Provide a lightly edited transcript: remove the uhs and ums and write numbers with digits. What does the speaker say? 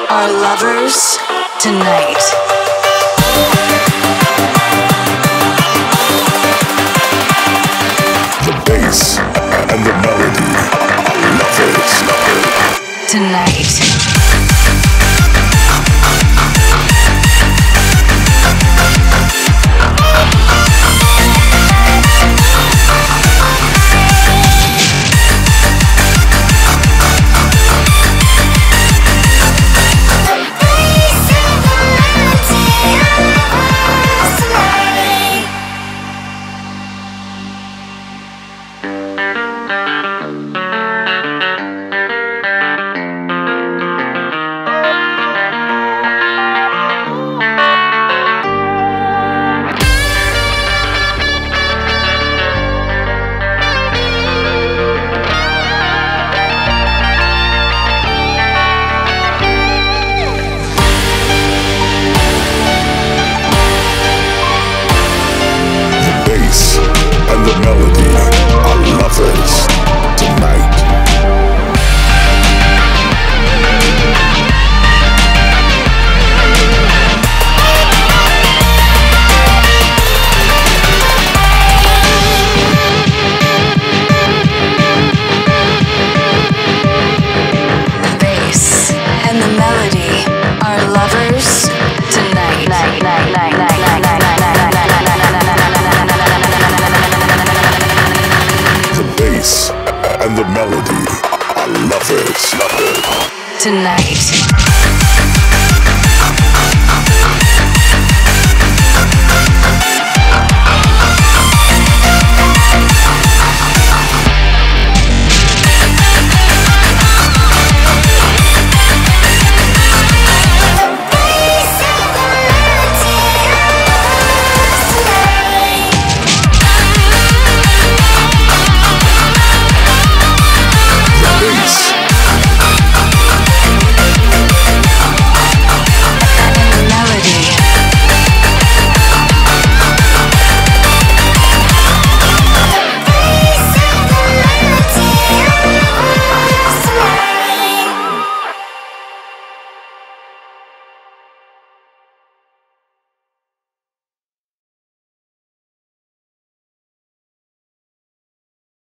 are lovers tonight. The bass and the melody are lovers tonight. and the melody are lovers tonight. The bass and the melody are lovers tonight. The bass and the melody are lovers tonight.